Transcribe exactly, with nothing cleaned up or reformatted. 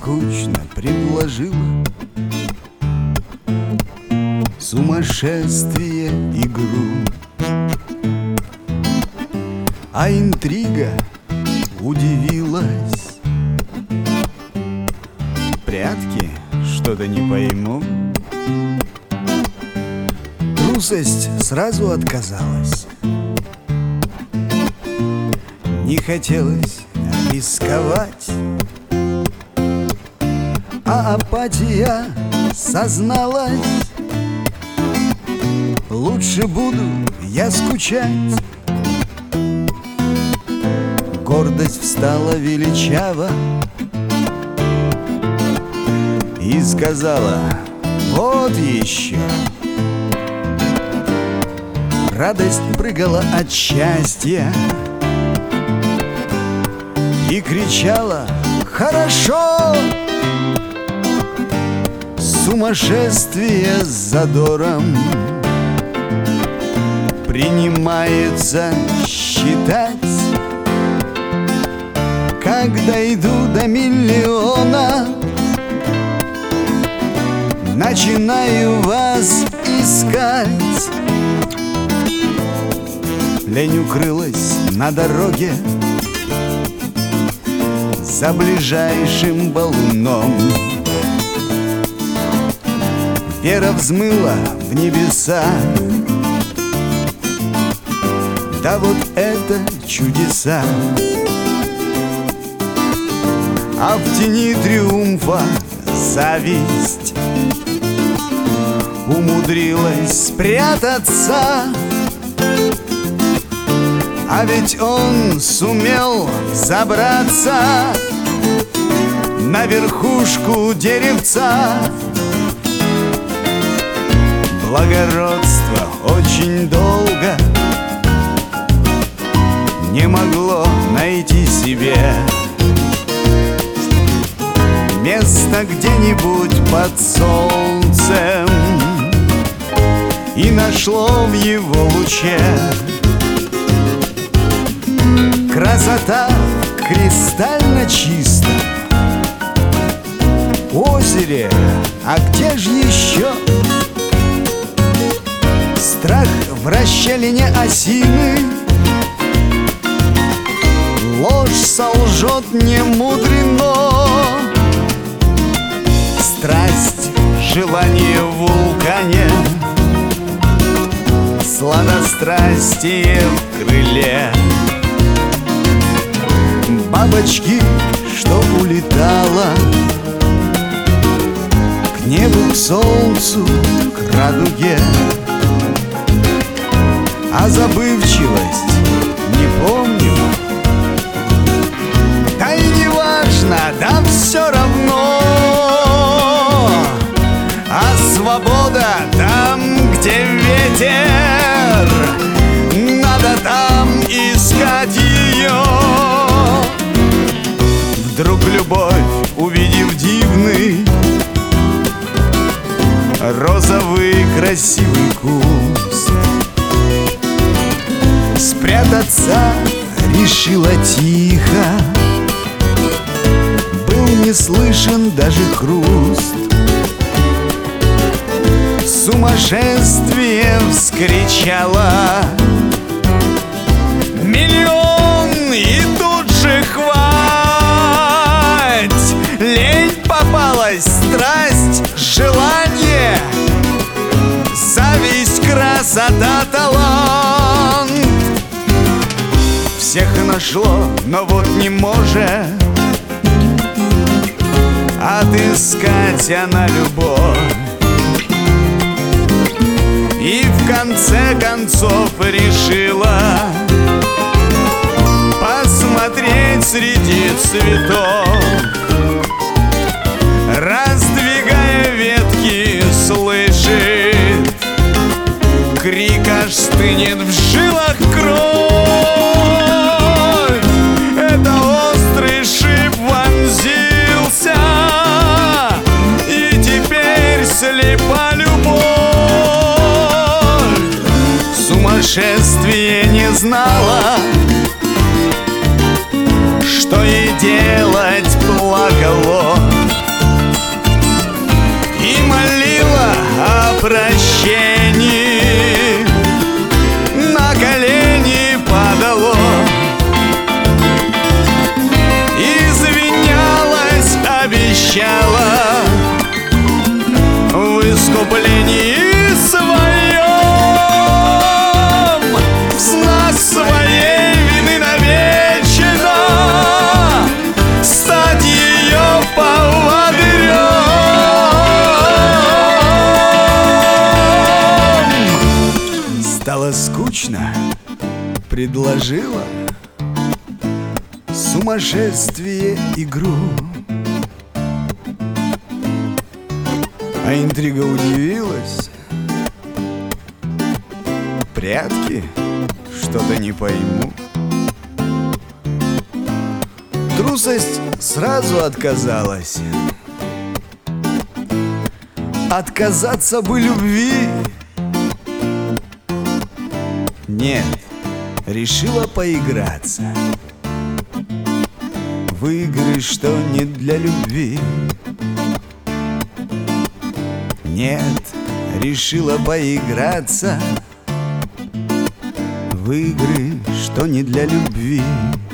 скучно предложила сумасшествие игру, а интрига удивилась. Прятки что-то не пойму. Трусость сразу отказалась. Не хотелось рисковать, а апатия созналась. Лучше буду я скучать. Гордость встала величаво и сказала: вот еще. Радость прыгала от счастья и кричала: хорошо! Сумасшествие с задором принимается считать. Как дойду до миллиона, начинаю вас искать. Лень укрылась на дороге за ближайшим валуном. Вера взмыла в небеса. Да вот это чудеса. А в тени триумфа зависть умудрилась спрятаться. А ведь он сумел забраться на верхушку деревца. Благородство очень долго не могло найти себе место где-нибудь под солнцем, и нашло в его луче красота кристально чистом озере. А где ж еще страх в расщелине осины? Ложь солжет не мудрено. Страсть, желание в вулкане, сладострастие в крыле. Бабочки, что улетала к небу, к солнцу, к радуге. А забывчивость не помню. Да и не важно, да все равно. А свобода там, где ветер, надо там искать ее. Вдруг любовь, увидев дивный розовый красивый куст, спрятаться решила тихо. Был не слышен даже хруст. Сумасшествие вскричало: миллион, и тут же хвать. Лень попалась, страсть, желание, зависть, красота, талант. Всех нашло, но вот не может отыскать она любовь. И в конце концов решила посмотреть среди цветов. Раздвигая ветки, слышит крик, аж стынет в жилах кровь. Это острый шип вонзился, и теперь слепа любовь. Сумасшествие не знала, что ей делать, плакало. прощении на колени падало, извинялась, обещала в искуплении своем в знак своей вины навечно стать ее поводырем. Стало скучно, предложила сумасшествие игру, а интрига удивилась. Прятки? Что-то не пойму. Трусость сразу отказалась. Отказаться бы любви. Нет, решила поиграться в игры, что не для любви. Нет, решила поиграться в игры, что не для любви.